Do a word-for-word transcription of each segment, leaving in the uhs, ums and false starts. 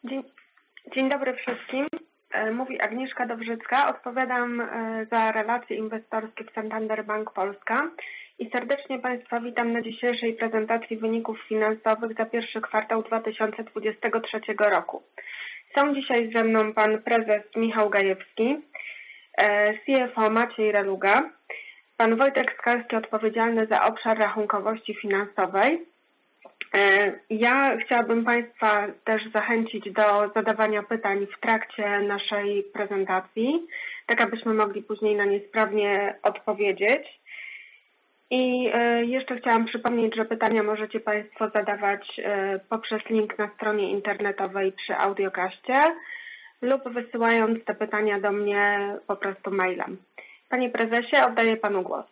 Dzień, dzień dobry wszystkim. Mówi Agnieszka Dobrzycka. Odpowiadam za relacje inwestorskie w Santander Bank Polska i serdecznie Państwa witam na dzisiejszej prezentacji wyników finansowych za pierwszy kwartał dwa tysiące dwudziestego trzeciego roku. Są dzisiaj ze mną Pan Prezes Michał Gajewski, C F O Maciej Reluga, Pan Wojtek Skalski odpowiedzialny za obszar rachunkowości finansowej. Ja chciałabym Państwa też zachęcić do zadawania pytań w trakcie naszej prezentacji, tak abyśmy mogli później na nie sprawnie odpowiedzieć. I jeszcze chciałam przypomnieć, że pytania możecie Państwo zadawać poprzez link na stronie internetowej przy audiokaście lub wysyłając te pytania do mnie po prostu mailem. Panie Prezesie, oddaję Panu głos.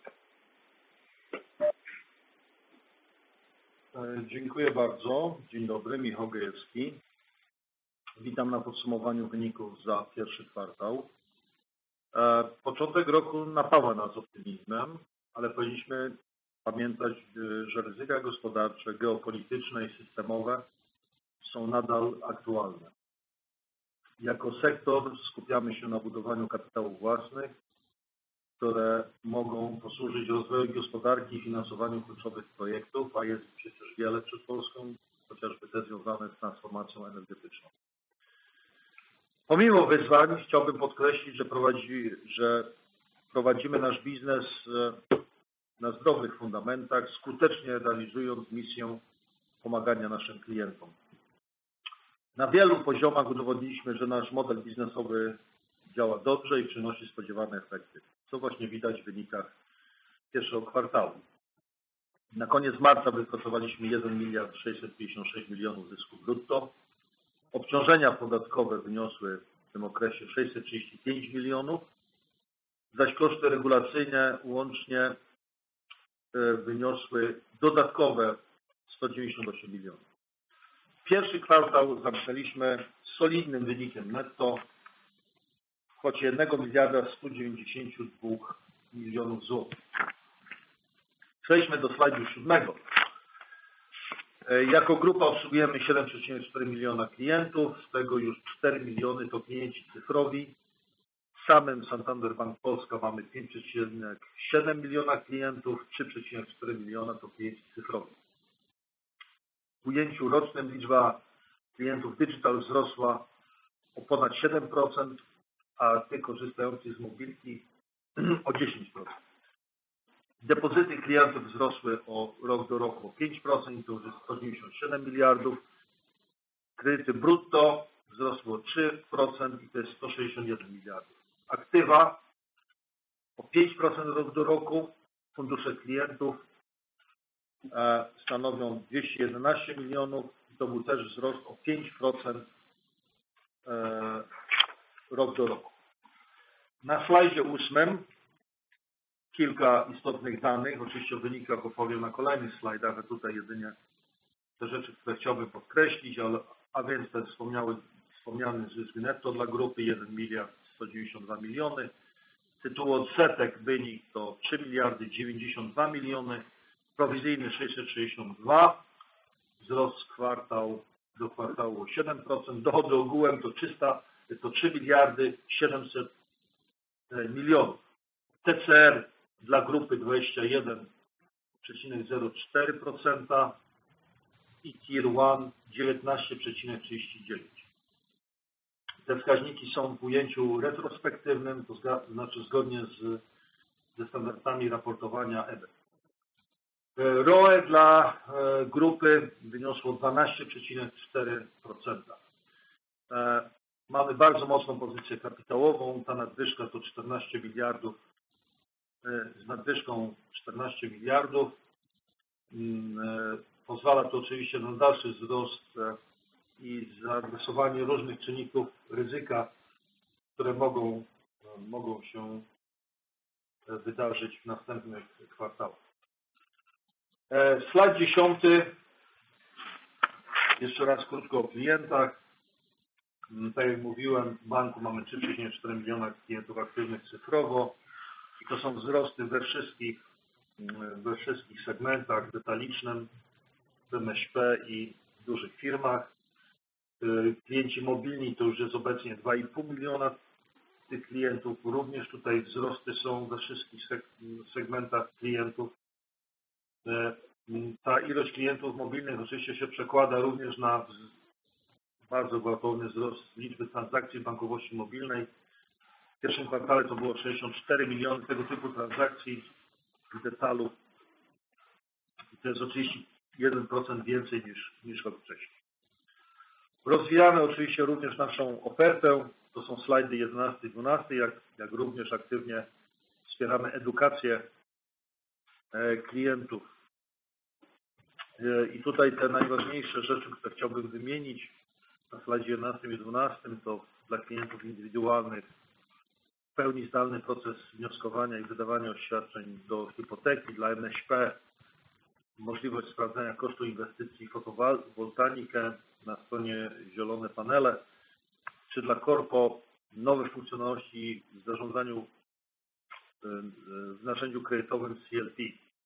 Dziękuję bardzo. Dzień dobry, Michał Gajewski. Witam na podsumowaniu wyników za pierwszy kwartał. Początek roku napawa nas optymizmem, ale powinniśmy pamiętać, że ryzyka gospodarcze, geopolityczne i systemowe są nadal aktualne. Jako sektor skupiamy się na budowaniu kapitałów własnych, które mogą posłużyć rozwojowi gospodarki i finansowaniu kluczowych projektów, a jest przecież wiele przed Polską, chociażby te związane z transformacją energetyczną. Pomimo wyzwań chciałbym podkreślić, że, prowadzi, że prowadzimy nasz biznes na zdrowych fundamentach, skutecznie realizując misję pomagania naszym klientom. Na wielu poziomach udowodniliśmy, że nasz model biznesowy działa dobrze i przynosi spodziewane efekty, co właśnie widać w wynikach pierwszego kwartału. Na koniec marca wypracowaliśmy jeden miliard sześćset pięćdziesiąt sześć milionów zysku brutto. Obciążenia podatkowe wyniosły w tym okresie sześćset trzydzieści pięć milionów, zaś koszty regulacyjne łącznie wyniosły dodatkowe sto dziewięćdziesiąt osiem milionów. Pierwszy kwartał zamknęliśmy solidnym wynikiem netto w kwocie jeden miliarda sto dziewięćdziesiąt dwa milionów złotych. Przejdźmy do slajdu siódmego. Jako grupa obsługujemy siedem przecinek cztery miliona klientów, z tego już cztery miliony to klienci cyfrowi. W samym Santander Bank Polska mamy pięć przecinek siedem miliona klientów, trzy przecinek cztery miliona to klienci cyfrowi. W ujęciu rocznym liczba klientów digital wzrosła o ponad siedem procent, a tych korzystających z mobilki o dziesięć procent. Depozyty klientów wzrosły o rok do roku o pięć procent, to już jest sto dziewięćdziesiąt siedem miliardów. Kredyty brutto wzrosły o trzy procent i to jest sto sześćdziesiąt jeden miliardów. Aktywa o pięć procent rok do roku. Fundusze klientów stanowią dwieście jedenaście milionów i to był też wzrost o pięć procent rok do roku. Na slajdzie ósmym kilka istotnych danych, oczywiście o wynikach opowiem na kolejnych slajdach, a tutaj jedynie te rzeczy, które chciałbym podkreślić, ale, a więc ten wspomniały, wspomniany zysk netto dla grupy jeden miliard sto dziewięćdziesiąt dwa miliony, tytuł odsetek wynik to trzy miliardy dziewięćdziesiąt dwa miliony, prowizyjny sześćset sześćdziesiąt dwa, wzrost kwartał do kwartału o siedem procent, dochody ogółem to, trzysta, to trzy miliardy siedemset milionów. T C R dla grupy dwadzieścia jeden przecinek zero cztery procent i Tier jeden dziewiętnaście przecinek trzydzieści dziewięć. Te wskaźniki są w ujęciu retrospektywnym, to znaczy zgodnie z, ze standardami raportowania E B E. R O E dla grupy wyniosło dwanaście przecinek cztery procent. Mamy bardzo mocną pozycję kapitałową, ta nadwyżka to czternaście miliardów, z nadwyżką czternaście miliardów. Pozwala to oczywiście na dalszy wzrost i zaadresowanie różnych czynników ryzyka, które mogą, mogą się wydarzyć w następnych kwartałach. Slajd dziesiąty. Jeszcze raz krótko o klientach. Tak jak mówiłem, w banku mamy trzy przecinek cztery miliona klientów aktywnych cyfrowo i to są wzrosty we wszystkich, we wszystkich segmentach detalicznym, w M S P i w dużych firmach. Klienci mobilni to już jest obecnie dwa i pół miliona tych klientów. Również tutaj wzrosty są we wszystkich segmentach klientów. Ta ilość klientów mobilnych oczywiście się przekłada również na bardzo gwałtowny wzrost liczby transakcji w bankowości mobilnej. W pierwszym kwartale to było sześćdziesiąt cztery miliony tego typu transakcji w detalu. To jest o trzydzieści jeden procent więcej niż, niż rok wcześniej. Rozwijamy oczywiście również naszą ofertę. To są slajdy jedenasty i dwunasty, jak, jak również aktywnie wspieramy edukację klientów. I tutaj te najważniejsze rzeczy, które chciałbym wymienić na slajdzie jedenastym i dwunastym, to dla klientów indywidualnych w pełni zdalny proces wnioskowania i wydawania oświadczeń do hipoteki, dla M S P możliwość sprawdzenia kosztu inwestycji w fotowoltaikę na stronie zielone panele, czy dla korpo nowe funkcjonalności w zarządzaniu w narzędziu kredytowym C L P.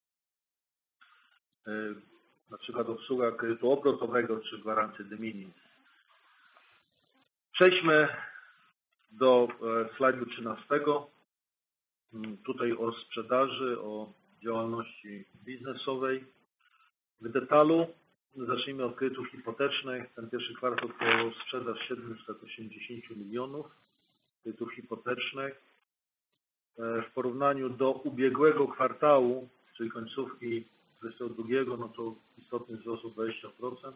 Na przykład obsługa kredytu obrotowego czy gwarancji de minimis. Przejdźmy do slajdu trzynastego. Tutaj o sprzedaży, o działalności biznesowej w detalu. Zacznijmy od kredytów hipotecznych. Ten pierwszy kwartał to sprzedaż siedemset osiemdziesiąt milionów kredytów hipotecznych. W porównaniu do ubiegłego kwartału, czyli końcówki dwudziestego drugiego, no to istotny wzrost o dwadzieścia procent.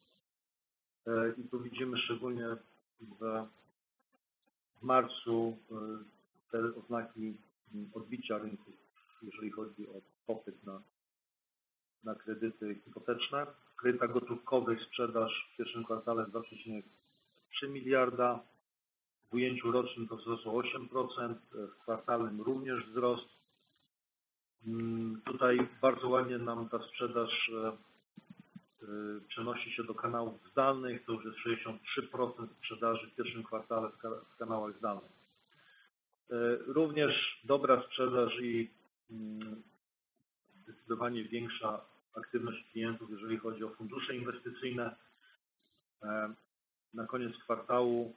I tu widzimy szczególnie w marcu te oznaki odbicia rynku, jeżeli chodzi o popyt na, na kredyty hipoteczne. W kredytach gotówkowych sprzedaż w pierwszym kwartale dwa przecinek trzy miliarda. W ujęciu rocznym to wzrost o osiem procent, w kwartalnym również wzrost. Tutaj bardzo ładnie nam ta sprzedaż przenosi się do kanałów zdalnych. To już jest sześćdziesiąt trzy procent sprzedaży w pierwszym kwartale w kanałach zdalnych. Również dobra sprzedaż i zdecydowanie większa aktywność klientów, jeżeli chodzi o fundusze inwestycyjne. Na koniec kwartału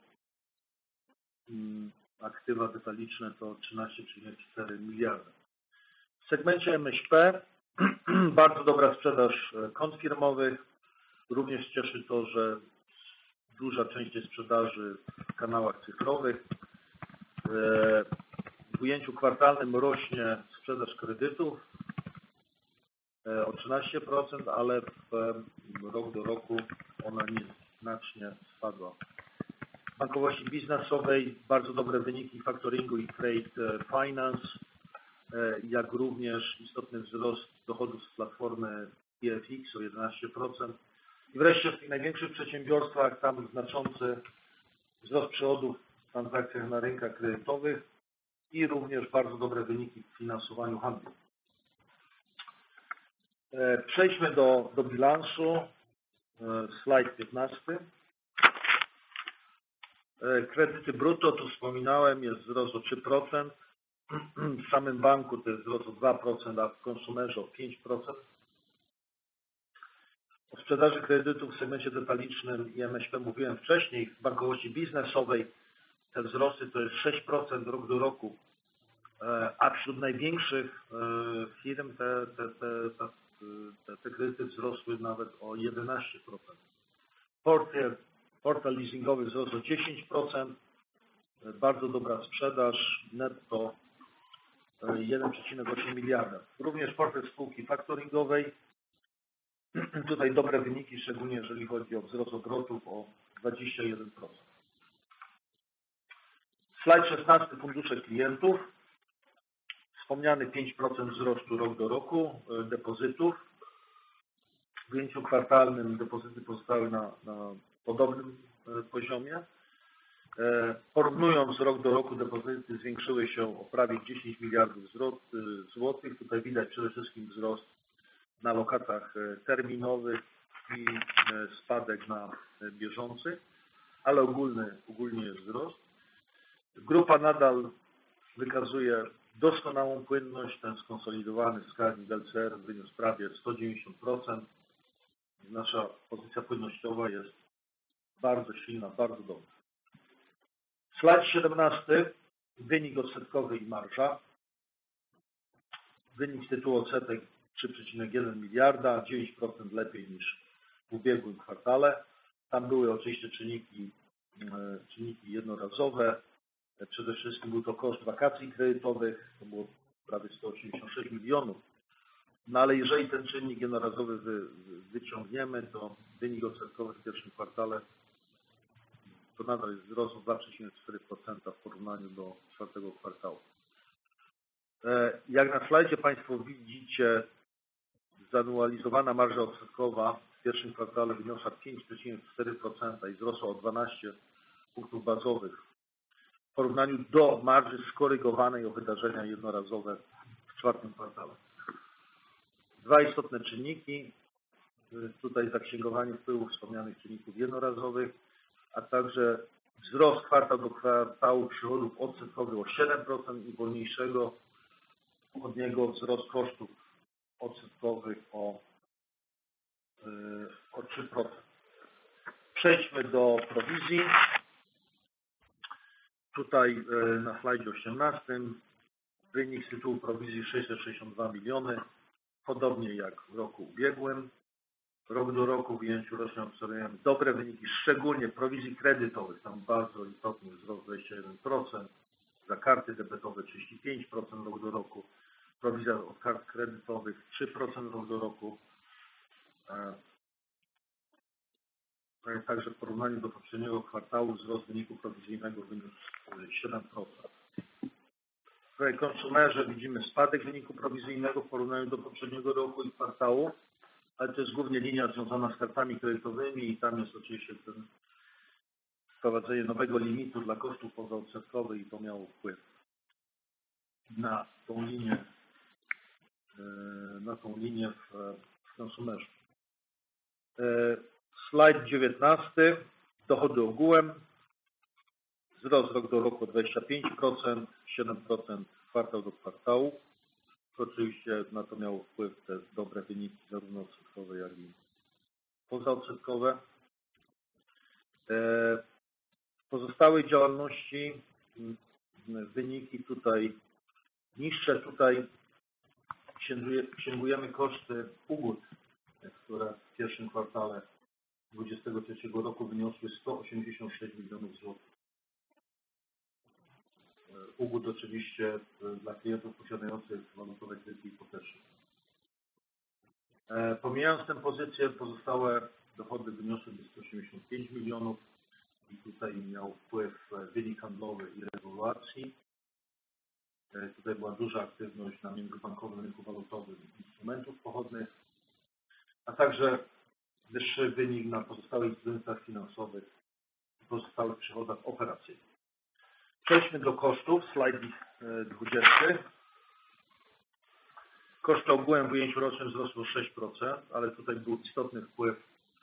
aktywa detaliczne to trzynaście przecinek cztery miliarda. W segmencie M S P bardzo dobra sprzedaż kont firmowych. Również cieszy to, że duża część tej sprzedaży w kanałach cyfrowych. W ujęciu kwartalnym rośnie sprzedaż kredytów o trzynaście procent, ale w rok do roku ona nieznacznie spadła. W bankowości biznesowej bardzo dobre wyniki faktoringu i trade finance, jak również istotny wzrost dochodów z platformy P F X o jedenaście procent. I wreszcie w tych największych przedsiębiorstwach tam znaczący wzrost przychodów w transakcjach na rynkach kredytowych i również bardzo dobre wyniki w finansowaniu handlu. Przejdźmy do, do bilansu. Slajd piętnasty. Kredyty brutto, tu wspominałem, jest wzrost o trzy procent. W samym banku to jest wzrost o dwa procent, a w konsumerze o pięć procent. O sprzedaży kredytów w segmencie detalicznym i M S P mówiłem wcześniej. W bankowości biznesowej te wzrosty to jest sześć procent rok do roku, a wśród największych firm te, te, te, te, te, te kredyty wzrosły nawet o jedenaście procent. Portal, portal leasingowy wzrósł o dziesięć procent, bardzo dobra sprzedaż, netto jeden przecinek osiem miliarda. Również portfel spółki faktoringowej. Tutaj dobre wyniki, szczególnie jeżeli chodzi o wzrost obrotów o dwadzieścia jeden procent. Slajd szesnasty. Fundusze klientów. Wspomniany pięć procent wzrostu rok do roku depozytów. W ujęciu kwartalnym depozyty pozostały na, na podobnym poziomie. Porównując rok do roku depozyty zwiększyły się o prawie dziesięć miliardów złotych. Tutaj widać przede wszystkim wzrost na lokatach terminowych i spadek na bieżących, ale ogólny, ogólnie jest wzrost. Grupa nadal wykazuje doskonałą płynność. Ten skonsolidowany wskaźnik L C R wyniósł prawie sto dziewięćdziesiąt procent. Nasza pozycja płynnościowa jest bardzo silna, bardzo dobra. Slajd siedemnasty. Wynik odsetkowy i marża. Wynik z tytułu odsetek trzy przecinek jeden miliarda, dziewięć procent lepiej niż w ubiegłym kwartale. Tam były oczywiście czynniki, czynniki jednorazowe. Przede wszystkim był to koszt wakacji kredytowych, to było prawie sto osiemdziesiąt sześć milionów. No ale jeżeli ten czynnik jednorazowy wy, wyciągniemy, to wynik odsetkowy w pierwszym kwartale to nadal jest wzrost o dwa przecinek cztery procent w porównaniu do czwartego kwartału. Jak na slajdzie Państwo widzicie, zanualizowana marża odsetkowa w pierwszym kwartale wyniosła pięć przecinek cztery procent i wzrosła o dwanaście punktów bazowych w porównaniu do marży skorygowanej o wydarzenia jednorazowe w czwartym kwartale. Dwa istotne czynniki, tutaj zaksięgowanie wpływów wspomnianych czynników jednorazowych, a także wzrost kwartał do kwartału przychodów odsetkowych o siedem procent i wolniejszego od niego wzrost kosztów odsetkowych o, o trzy procent. Przejdźmy do prowizji. Tutaj na slajdzie osiemnastym wynik z tytułu prowizji sześćset sześćdziesiąt dwa miliony, podobnie jak w roku ubiegłym. Rok do roku w ujęciu rocznym obserwujemy dobre wyniki, szczególnie prowizji kredytowych. Tam bardzo istotny wzrost dwadzieścia jeden procent, za karty debetowe trzydzieści pięć procent rok do roku, prowizja od kart kredytowych trzy procent rok do roku. Także w porównaniu do poprzedniego kwartału wzrost wyniku prowizyjnego wyniósł siedem procent. W konsumerze widzimy spadek wyniku prowizyjnego w porównaniu do poprzedniego roku i kwartału, ale to jest głównie linia związana z kartami kredytowymi i tam jest oczywiście ten wprowadzenie nowego limitu dla kosztów pozaodsetkowych i to miało wpływ na tą linię, na tą linię w, w konsumerze. Slajd dziewiętnasty. Dochody ogółem. Wzrost rok do roku o dwadzieścia pięć procent, siedem procent kwartał do kwartału. To oczywiście na to miało wpływ te dobre wyniki zarówno odsetkowe, jak i pozaodsetkowe. W pozostałej działalności wyniki tutaj niższe. Tutaj księgujemy koszty ugód, które w pierwszym kwartale dwudziestego trzeciego roku wyniosły sto osiemdziesiąt sześć milionów złotych. Ugód oczywiście dla klientów posiadających walutowe kredyty hipoteczne. Pomijając tę pozycję, pozostałe dochody wyniosły sto osiemdziesiąt pięć milionów i tutaj miał wpływ wynik handlowy i regulacji. Tutaj była duża aktywność na międzybankowym rynku walutowym instrumentów pochodnych, a także wyższy wynik na pozostałych instrumentach finansowych i pozostałych przychodach operacyjnych. Przejdźmy do kosztów, slajd dwudziesty. Koszty ogółem w ujęciu rocznym wzrosły o sześć procent, ale tutaj był istotny wpływ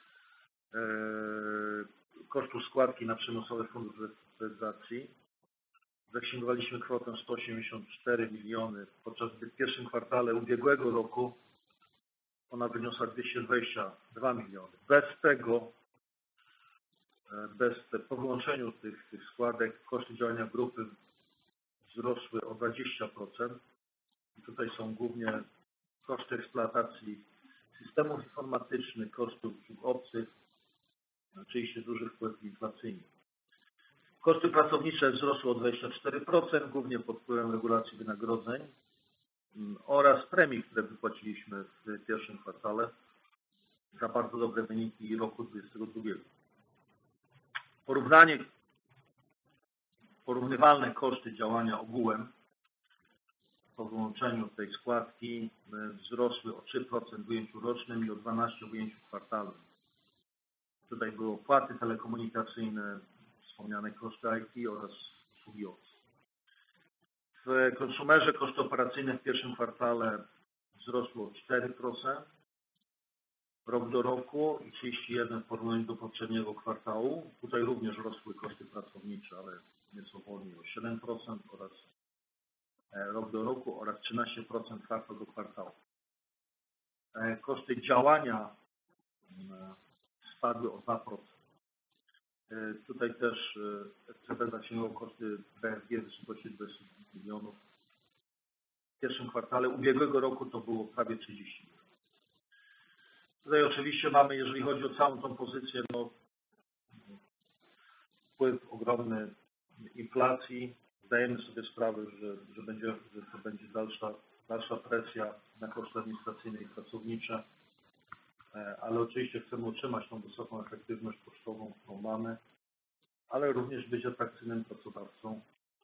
kosztów składki na przymusowy fundusz restrukturyzacji. Zaksięgowaliśmy kwotę sto osiemdziesiąt cztery miliony, podczas gdy w pierwszym kwartale ubiegłego roku ona wyniosła dwieście dwadzieścia dwa miliony. Bez tego, bez te, po wyłączeniu tych, tych składek koszty działania grupy wzrosły o dwadzieścia procent. I tutaj są głównie koszty eksploatacji systemów informatycznych, kosztów usług obcych, oczywiście duży wpływ inflacyjny. Koszty pracownicze wzrosły o dwadzieścia cztery procent, głównie pod wpływem regulacji wynagrodzeń oraz premii, które wypłaciliśmy w pierwszym kwartale za bardzo dobre wyniki roku dwudziestego drugiego. Porównanie, porównywalne koszty działania ogółem po wyłączeniu tej składki wzrosły o trzy procent w ujęciu rocznym i o dwanaście procent w ujęciu kwartalnym. Tutaj były opłaty telekomunikacyjne, wspomniane koszty I T oraz usługi obce. W konsumerze koszty operacyjne w pierwszym kwartale wzrosły o cztery procent rok do roku i trzydzieści jeden procent w porównaniu do poprzedniego kwartału. Tutaj również rosły koszty pracownicze, ale nieco wolniej o siedem procent oraz rok do roku oraz trzynaście procent kwartał do kwartału. Koszty działania spadły o dwa procent. Tutaj też S C B zaciągnął koszty B F G w wysokości dwadzieścia milionów. W pierwszym kwartale ubiegłego roku to było prawie trzydzieści milionów. Tutaj oczywiście mamy, jeżeli chodzi o całą tą pozycję, no, wpływ ogromny inflacji. Zdajemy sobie sprawę, że, że, będzie, że to będzie dalsza, dalsza presja na koszty administracyjne i pracownicze, ale oczywiście chcemy utrzymać tą wysoką efektywność kosztową, którą mamy, ale również być atrakcyjnym pracodawcą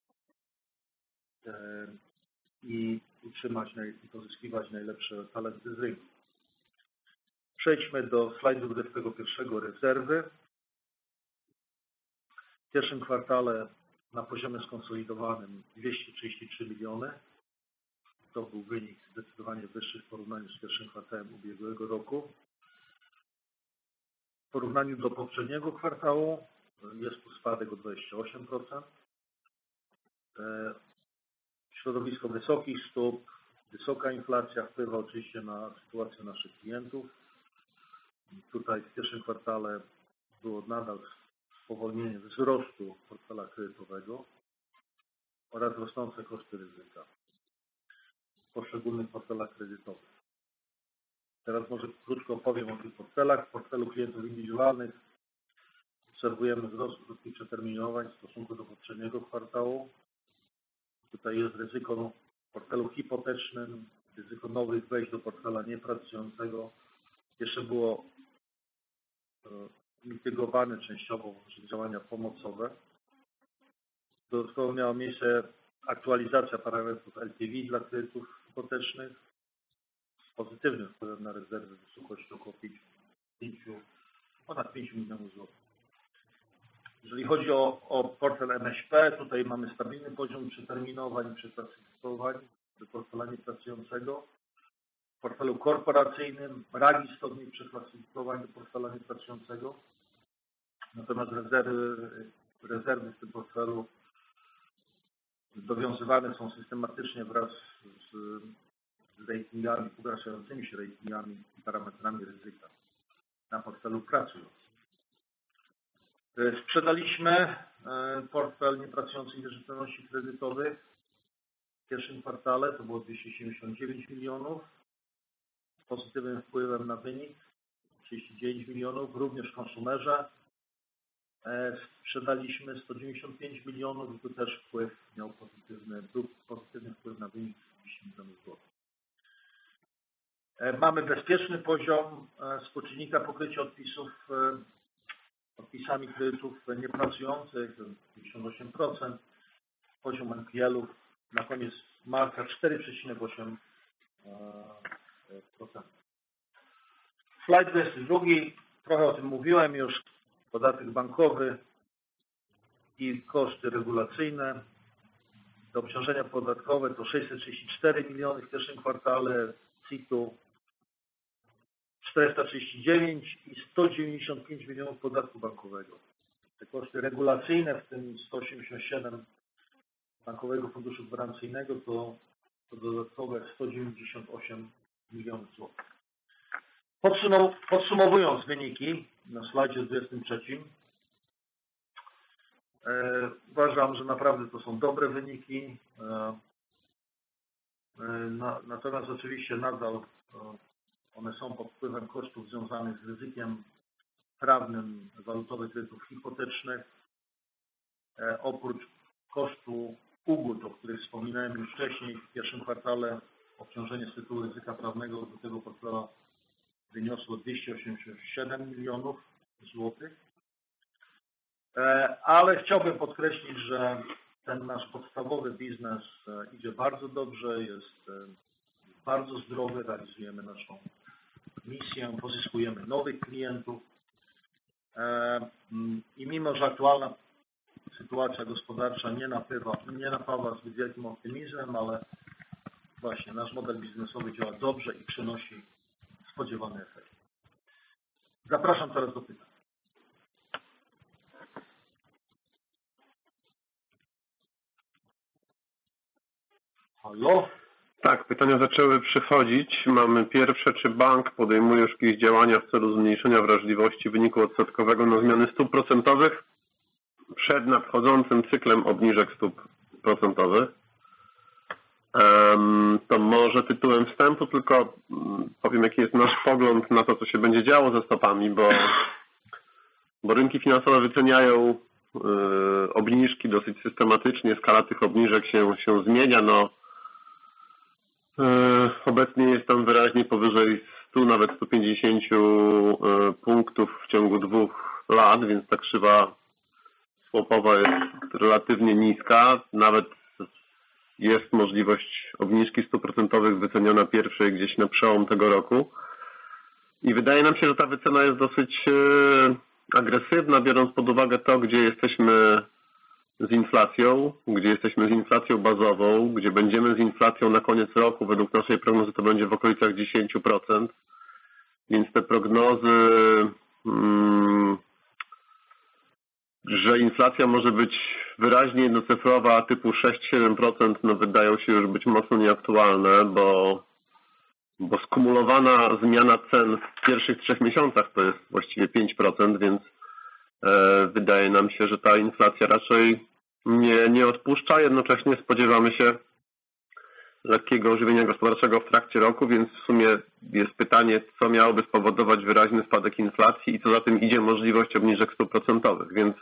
i utrzymać i pozyskiwać najlepsze talenty z rynku. Przejdźmy do slajdu dwudziestego pierwszego, rezerwy. W pierwszym kwartale na poziomie skonsolidowanym dwieście trzydzieści trzy miliony. To był wynik zdecydowanie wyższy w porównaniu z pierwszym kwartałem ubiegłego roku. W porównaniu do poprzedniego kwartału jest tu spadek o dwadzieścia osiem procent. Środowisko wysokich stóp, wysoka inflacja wpływa oczywiście na sytuację naszych klientów. Tutaj w pierwszym kwartale było nadal spowolnienie wzrostu portfela kredytowego oraz rosnące koszty ryzyka w poszczególnych portfelach kredytowych. Teraz może krótko opowiem o tych portfelach. W portfelu klientów indywidualnych obserwujemy wzrost krótkich przeterminowań w stosunku do poprzedniego kwartału. Tutaj jest ryzyko w portfelu hipotecznym, ryzyko nowych wejść do portfela niepracującego. Jeszcze było mitygowane częściowo działania pomocowe. Dodatkowo miała miejsce aktualizacja parametrów L T V dla kredytów hipotecznych z pozytywnym wpływem na rezerwy w wysokości około pięciu, ponad pięciu milionów złotych. Jeżeli chodzi o, o portfel M S P, tutaj mamy stabilny poziom przeterminowań i przeklasyfikowań do portfela niepracującego. W portfelu korporacyjnym brak istotnych przeklasyfikowań do portfela niepracującego. Natomiast rezerwy, rezerwy w tym portfelu dowiązywane są systematycznie wraz z, z ratingami, pogarszającymi się ratingami i parametrami ryzyka na portfelu pracującym. Sprzedaliśmy portfel niepracujących wierzytelności kredytowych w pierwszym kwartale, to było dwieście siedemdziesiąt dziewięć milionów, z pozytywnym wpływem na wynik, trzydzieści dziewięć milionów, również w konsumerze. Sprzedaliśmy sto dziewięćdziesiąt pięć milionów i tu też wpływ miał pozytywny, był pozytywny wpływ na wynik trzydzieści milionów złotych. Mamy bezpieczny poziom współczynnika pokrycia odpisów odpisami kredytów niepracujących, pięćdziesiąt osiem procent, poziom N P L-ów na koniec marca cztery przecinek osiem procent. Slajd dwudziesty drugi, trochę o tym mówiłem już, podatek bankowy i koszty regulacyjne. Do obciążenia podatkowe to sześćset trzydzieści cztery miliony w pierwszym kwartale, C I T-u czterysta trzydzieści dziewięć i sto dziewięćdziesiąt pięć milionów podatku bankowego. Te koszty regulacyjne, w tym sto osiemdziesiąt siedem Bankowego Funduszu Gwarancyjnego, to, to dodatkowe sto dziewięćdziesiąt osiem milionów złotych. Podsum podsumowując wyniki na slajdzie dwudziestym trzecim, e, uważam, że naprawdę to są dobre wyniki. E, e, na, natomiast oczywiście nadal e, one są pod wpływem kosztów związanych z ryzykiem prawnym walutowych kredytów hipotecznych. E, oprócz kosztu ugód, o których wspominałem już wcześniej, w pierwszym kwartale obciążenie z tytułu ryzyka prawnego do tego portfela wyniosło dwieście osiemdziesiąt siedem milionów złotych. E, ale chciałbym podkreślić, że ten nasz podstawowy biznes e, idzie bardzo dobrze, jest e, bardzo zdrowy, realizujemy naszą misję, pozyskujemy nowych klientów i mimo, że aktualna sytuacja gospodarcza nie napawa, nie napawa zbyt wielkim optymizmem, ale właśnie nasz model biznesowy działa dobrze i przynosi spodziewany efekt. Zapraszam teraz do pytań. Halo? Tak, pytania zaczęły przychodzić. Mamy pierwsze, czy bank podejmuje już jakieś działania w celu zmniejszenia wrażliwości wyniku odsetkowego na zmiany stóp procentowych? przed nadchodzącym cyklem obniżek stóp procentowych. To może tytułem wstępu tylko powiem, jaki jest nasz pogląd na to, co się będzie działo ze stopami, bo, bo rynki finansowe wyceniają obniżki dosyć systematycznie, skala tych obniżek się, się zmienia. No, obecnie jest tam wyraźnie powyżej stu, nawet stu pięćdziesięciu punktów w ciągu dwóch lat, więc ta krzywa swapowa jest relatywnie niska. Nawet jest możliwość obniżki stóp procentowych wyceniona pierwszej gdzieś na przełom tego roku. I wydaje nam się, że ta wycena jest dosyć agresywna, biorąc pod uwagę to, gdzie jesteśmy z inflacją, gdzie jesteśmy z inflacją bazową, gdzie będziemy z inflacją na koniec roku. Według naszej prognozy to będzie w okolicach dziesięć procent. Więc te prognozy, hmm, że inflacja może być wyraźnie jednocyfrowa typu sześć do siedmiu procent, no wydają się już być mocno nieaktualne, bo, bo skumulowana zmiana cen w pierwszych trzech miesiącach to jest właściwie pięć procent, więc e, wydaje nam się, że ta inflacja raczej nie, nie odpuszcza. Jednocześnie spodziewamy się lekkiego ożywienia gospodarczego w trakcie roku, więc w sumie jest pytanie, co miałoby spowodować wyraźny spadek inflacji i co za tym idzie możliwość obniżek stóp procentowych. Więc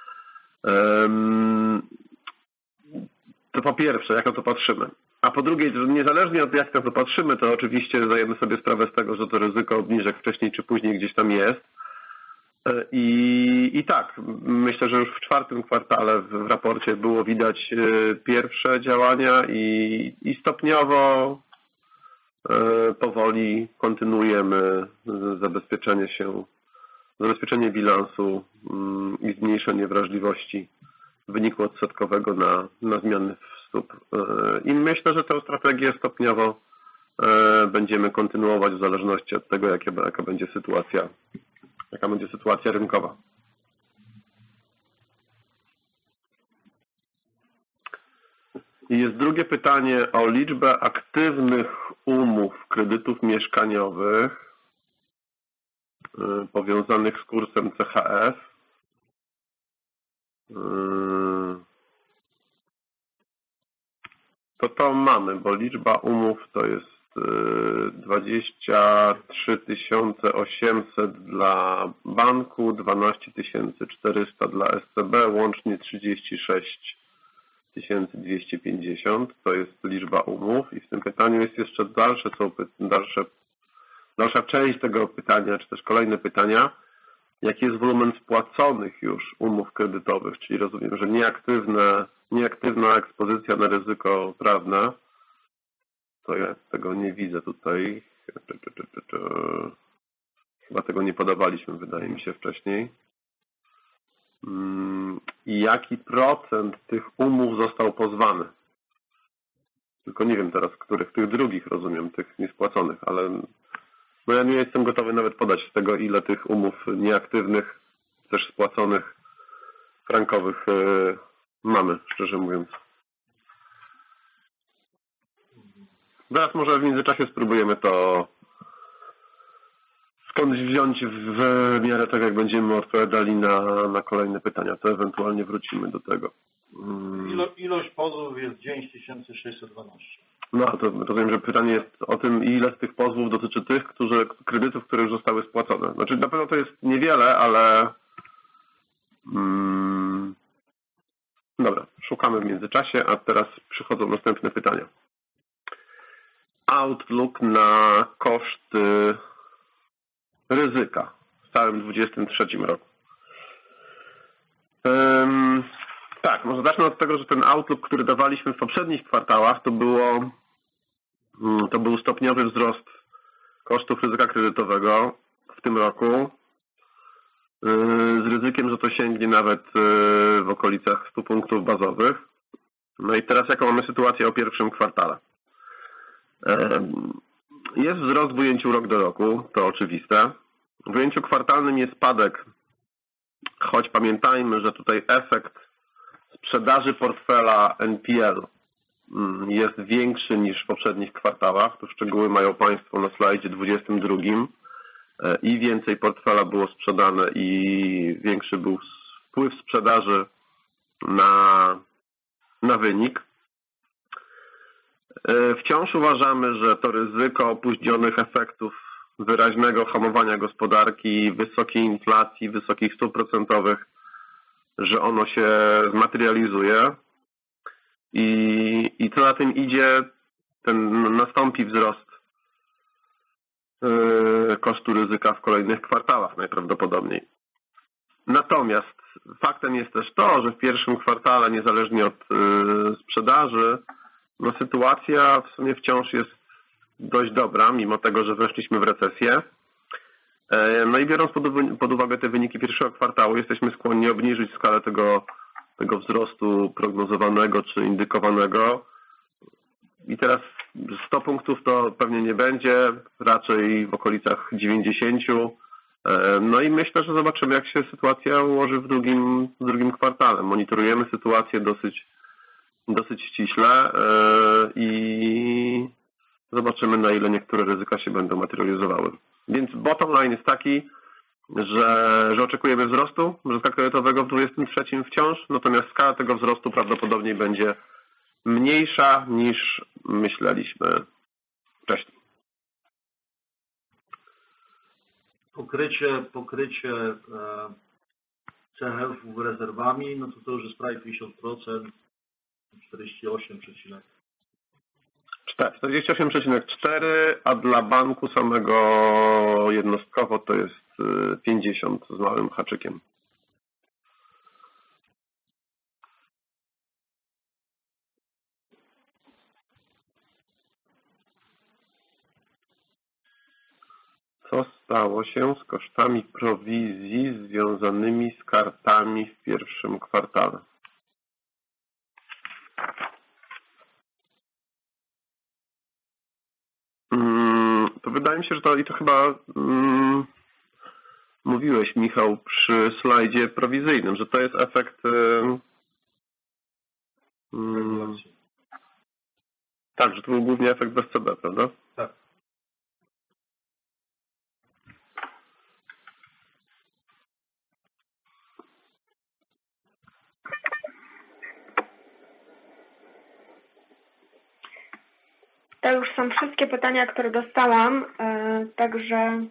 um, to po pierwsze, jak na to patrzymy. A po drugie, niezależnie od jak na to patrzymy, to oczywiście zdajemy sobie sprawę z tego, że to ryzyko obniżek wcześniej czy później gdzieś tam jest. I, I tak, myślę, że już w czwartym kwartale w, w raporcie było widać pierwsze działania i, i stopniowo e, powoli kontynuujemy zabezpieczenie się, zabezpieczenie bilansu mm, i zmniejszenie wrażliwości wyniku odsetkowego na, na zmiany stóp. E, I myślę, że tę strategię stopniowo e, będziemy kontynuować w zależności od tego, jaka, jaka będzie sytuacja. Jaka będzie sytuacja rynkowa. I jest drugie pytanie o liczbę aktywnych umów kredytów mieszkaniowych yy, powiązanych z kursem C H F. Yy, to to mamy, bo liczba umów to jest dwadzieścia trzy tysiące osiemset dla banku, dwanaście tysięcy czterysta dla S C B, łącznie trzydzieści sześć tysięcy dwieście pięćdziesiąt. To jest liczba umów i w tym pytaniu jest jeszcze dalsze, są dalsze, dalsza część tego pytania, czy też kolejne pytania. Jaki jest wolumen spłaconych już umów kredytowych, czyli rozumiem, że nieaktywne, nieaktywna ekspozycja na ryzyko prawne. To ja tego nie widzę tutaj. Chyba tego nie podawaliśmy, wydaje mi się, wcześniej. I jaki procent tych umów został pozwany? Tylko nie wiem teraz, których, tych drugich rozumiem, tych niespłaconych, ale no ja nie jestem gotowy nawet podać z tego, ile tych umów nieaktywnych, też spłaconych, frankowych mamy, szczerze mówiąc. Zaraz może w międzyczasie spróbujemy to skądś wziąć w miarę tak, jak będziemy odpowiadali na, na kolejne pytania. To ewentualnie wrócimy do tego. Ilo, ilość pozwów jest dziewięć tysięcy sześćset dwanaście. No, to rozumiem, że pytanie jest o tym, ile z tych pozwów dotyczy tych, którzy, kredytów, które już zostały spłacone. Znaczy na pewno to jest niewiele, ale hmm, dobra, szukamy w międzyczasie, a teraz przychodzą następne pytania. Outlook na koszty ryzyka w całym dwudziestym trzecim roku. Um, tak, może zacznę od tego, że ten outlook, który dawaliśmy w poprzednich kwartałach, to było to był stopniowy wzrost kosztów ryzyka kredytowego w tym roku z ryzykiem, że to sięgnie nawet w okolicach stu punktów bazowych. No i teraz jaką mamy sytuację o pierwszym kwartale? Jest wzrost w ujęciu rok do roku, to oczywiste. W ujęciu kwartalnym jest spadek, choć pamiętajmy, że tutaj efekt sprzedaży portfela N P L jest większy niż w poprzednich kwartałach. Tu szczegóły mają Państwo na slajdzie dwudziestym drugim. I więcej portfela było sprzedane i większy był wpływ sprzedaży na, na wynik. Wciąż uważamy, że to ryzyko opóźnionych efektów wyraźnego hamowania gospodarki, wysokiej inflacji, wysokich stóp procentowych, że ono się zmaterializuje i, i co za tym idzie, ten nastąpi wzrost yy, kosztu ryzyka w kolejnych kwartałach najprawdopodobniej. Natomiast faktem jest też to, że w pierwszym kwartale, niezależnie od yy, sprzedaży, no sytuacja w sumie wciąż jest dość dobra, mimo tego, że weszliśmy w recesję. No i biorąc pod uwagę te wyniki pierwszego kwartału, jesteśmy skłonni obniżyć skalę tego, tego wzrostu prognozowanego czy indykowanego. I teraz sto punktów to pewnie nie będzie, raczej w okolicach dziewięćdziesięciu. No i myślę, że zobaczymy, jak się sytuacja ułoży w drugim, w drugim kwartale. Monitorujemy sytuację dosyć, dosyć ściśle i zobaczymy, na ile niektóre ryzyka się będą materializowały. Więc bottom line jest taki, że, że oczekujemy wzrostu ryzyka kredytowego w dwudziestym trzecim wciąż, natomiast skala tego wzrostu prawdopodobnie będzie mniejsza niż myśleliśmy wcześniej. Pokrycie, pokrycie e, C H F-ów rezerwami, no to to już jest prawie pięćdziesiąt procent, czterdzieści osiem przecinek czterdzieści osiem przecinek cztery, a dla banku samego jednostkowo to jest pięćdziesiąt z małym haczykiem. Co stało się z kosztami prowizji związanymi z kartami w pierwszym kwartale? To wydaje mi się, że to i to chyba mm, mówiłeś, Michał, przy slajdzie prowizyjnym, że to jest efekt mm, tak, że to był głównie efekt bez C B, prawda? Tak. To już są wszystkie pytania, które dostałam, także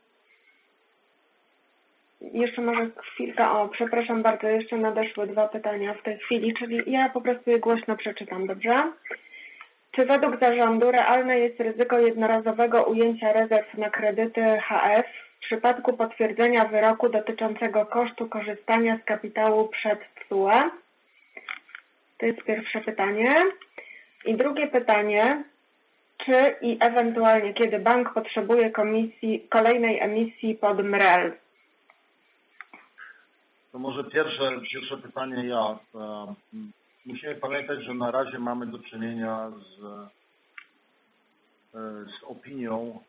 jeszcze może chwilkę, o przepraszam bardzo, jeszcze nadeszły dwa pytania w tej chwili, czyli ja po prostu je głośno przeczytam, dobrze? Czy według zarządu realne jest ryzyko jednorazowego ujęcia rezerw na kredyty H F w przypadku potwierdzenia wyroku dotyczącego kosztu korzystania z kapitału przed T S U E? To jest pierwsze pytanie. I drugie pytanie, czy i ewentualnie kiedy bank potrzebuje komisji, kolejnej emisji pod M R E L? To może pierwsze, pierwsze pytanie ja. Musimy pamiętać, że na razie mamy do czynienia z, z opinią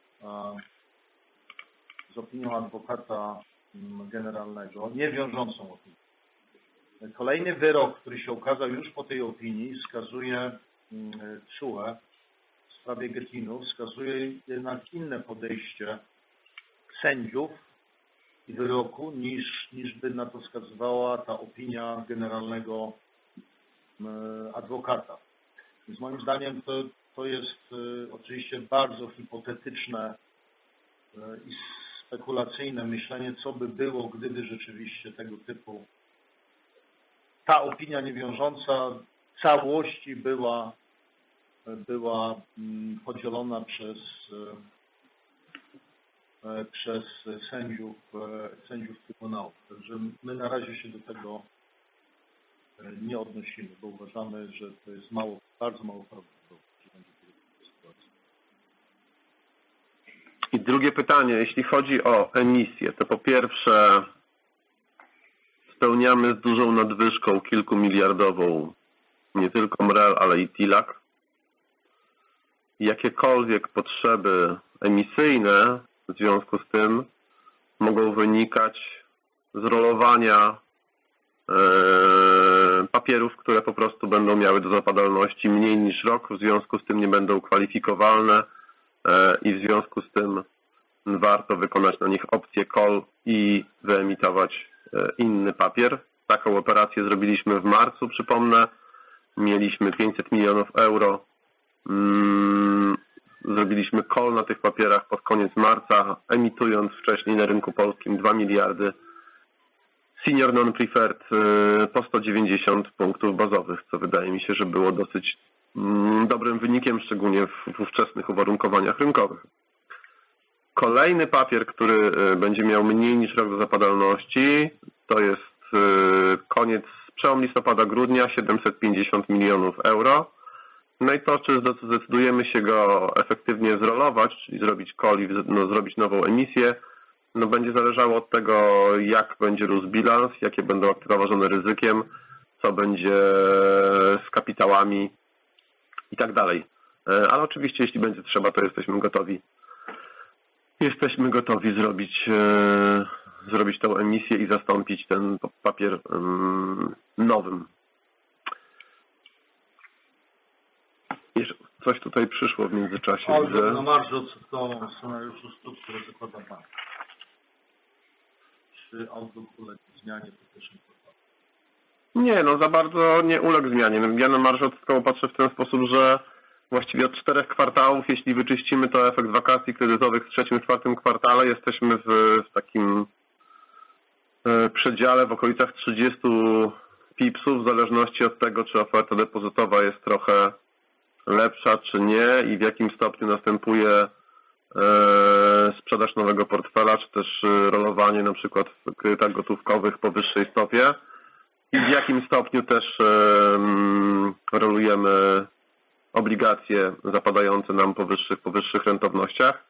z opinią adwokata generalnego, niewiążącą opinią. Kolejny wyrok, który się ukazał już po tej opinii, wskazuje T S U E w sprawie Getinów, wskazuje jednak inne podejście sędziów i wyroku niż, niż by na to wskazywała ta opinia generalnego adwokata. Więc moim zdaniem to, to jest oczywiście bardzo hipotetyczne i spekulacyjne myślenie, co by było, gdyby rzeczywiście tego typu ta opinia niewiążąca w całości była, była podzielona przez, przez sędziów, sędziów Trybunału. Także my na razie się do tego nie odnosimy, bo uważamy, że to jest mało, bardzo mało prawdopodobne, że będzie taka sytuacja. I drugie pytanie, jeśli chodzi o emisję, to po pierwsze spełniamy z dużą nadwyżką kilkumiliardową nie tylko M R E L, ale i T I L A C. Jakiekolwiek potrzeby emisyjne w związku z tym mogą wynikać z rolowania papierów, które po prostu będą miały do zapadalności mniej niż rok, w związku z tym nie będą kwalifikowalne i w związku z tym warto wykonać na nich opcję call i wyemitować inny papier. taką operację zrobiliśmy w marcu, przypomnę. Mieliśmy pięćset milionów euro. Mm, zrobiliśmy call na tych papierach pod koniec marca, emitując wcześniej na rynku polskim dwa miliardy senior non-preferred po sto dziewięćdziesiąt punktów bazowych, co wydaje mi się, że było dosyć mm, dobrym wynikiem, szczególnie w, w ówczesnych uwarunkowaniach rynkowych. Kolejny papier, który będzie miał mniej niż rok do zapadalności, to jest koniec, przełom listopada-grudnia, siedemset pięćdziesiąt milionów euro. No i to, czy zdecydujemy się go efektywnie zrolować, czyli zrobić call i no, zrobić nową emisję, no będzie zależało od tego, jak będzie rósł bilans, jakie będą aktywa ważone ryzykiem, co będzie z kapitałami i tak dalej. Ale oczywiście, jeśli będzie trzeba, to jesteśmy gotowi. Jesteśmy gotowi zrobić, e, zrobić tę emisję i zastąpić ten papier e, nowym. Jeszcze coś tutaj przyszło w międzyczasie. Ale na marży odsetkową scenariuszu stóp, które zakłada bank. Czy outlook uległ zmianie w pierwszym kwartale? Nie, no za bardzo nie uległ zmianie. Ja na marżę odsetkową patrzę w ten sposób, że właściwie od czterech kwartałów, jeśli wyczyścimy to efekt wakacji kredytowych w trzecim, czwartym kwartale, jesteśmy w, w takim przedziale w okolicach trzydziestu pipsów, w zależności od tego, czy oferta depozytowa jest trochę lepsza, czy nie i w jakim stopniu następuje e, sprzedaż nowego portfela, czy też rolowanie na przykład w kredytach gotówkowych po wyższej stopie i w jakim stopniu też e, rolujemy obligacje zapadające nam po wyższych, po wyższych rentownościach.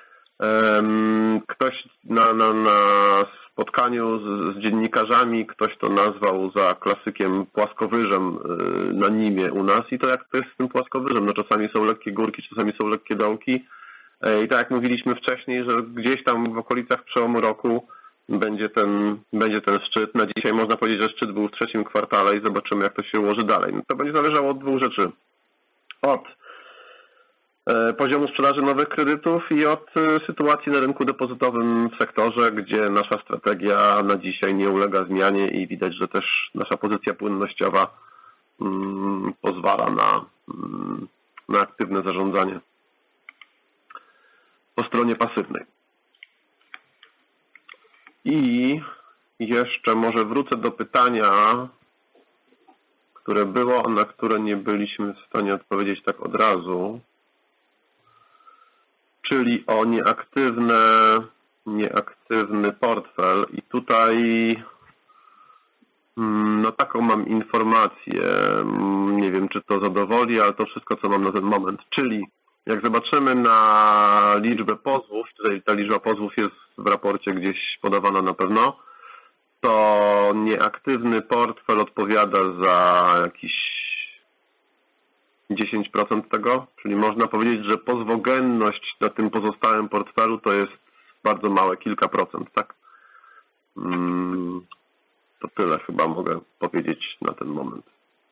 Ktoś na, na, na spotkaniu z, z dziennikarzami, ktoś to nazwał za klasykiem płaskowyżem na nimie u nas i to jak to jest z tym płaskowyżem, no czasami są lekkie górki, czasami są lekkie dołki i tak jak mówiliśmy wcześniej, że gdzieś tam w okolicach przełomu roku będzie ten, będzie ten szczyt. Na dzisiaj można powiedzieć, że szczyt był w trzecim kwartale i zobaczymy jak to się ułoży dalej. No to będzie zależało od dwóch rzeczy. Od poziomu sprzedaży nowych kredytów i od sytuacji na rynku depozytowym w sektorze, gdzie nasza strategia na dzisiaj nie ulega zmianie i widać, że też nasza pozycja płynnościowa mm, pozwala na, mm, na aktywne zarządzanie po stronie pasywnej. I jeszcze może wrócę do pytania, które było, na które nie byliśmy w stanie odpowiedzieć tak od razu, czyli o nieaktywne, nieaktywny portfel. I tutaj no taką mam informację, nie wiem czy to zadowoli, ale to wszystko co mam na ten moment. Czyli jak zobaczymy na liczbę pozwów, tutaj ta liczba pozwów jest w raporcie gdzieś podawana na pewno, to nieaktywny portfel odpowiada za jakiś dziesięć procent tego, czyli można powiedzieć, że pozwogenność na tym pozostałym portfelu to jest bardzo małe, kilka procent, tak? To tyle chyba mogę powiedzieć na ten moment.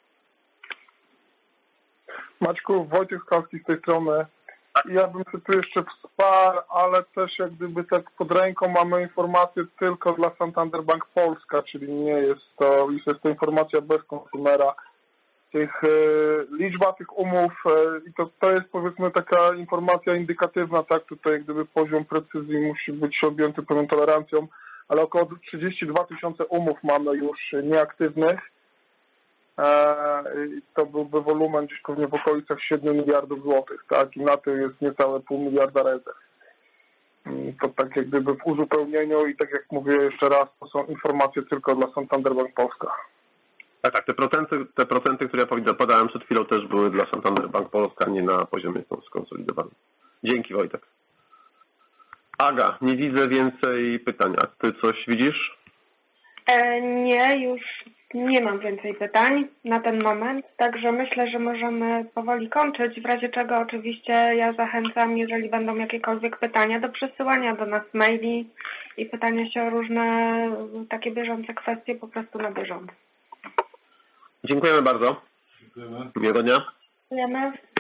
Maćku, Wojciech Skalski z tej strony. Ja bym się tu jeszcze wsparł, ale też jak gdyby tak pod ręką mamy informację tylko dla Santander Bank Polska, czyli nie jest to, już jest to informacja bez konsumera. Tych, e, liczba tych umów e, i to, to jest powiedzmy taka informacja indykatywna, tak, tutaj jak gdyby poziom precyzji musi być objęty pewną tolerancją, ale około trzydzieści dwa tysiące umów mamy już nieaktywnych. To byłby wolumen gdzieś pewnie w okolicach siedmiu miliardów złotych, tak? I na to jest niecałe pół miliarda rezerw. To tak jak gdyby w uzupełnieniu i tak jak mówię jeszcze raz, to są informacje tylko dla Santander Bank Polska. Tak, tak, te procenty, te procenty, które ja podałem przed chwilą też były dla Santander Bank Polska, nie na poziomie skonsolidowanym. Dzięki Wojtek. Aga, nie widzę więcej pytań. A ty coś widzisz? E, nie, już nie mam więcej pytań na ten moment, także myślę, że możemy powoli kończyć, w razie czego oczywiście ja zachęcam, jeżeli będą jakiekolwiek pytania, do przesyłania do nas maili i pytania się o różne takie bieżące kwestie po prostu na bieżąco. Dziękujemy bardzo. Dziękujemy. Miłego dnia. Dziękujemy.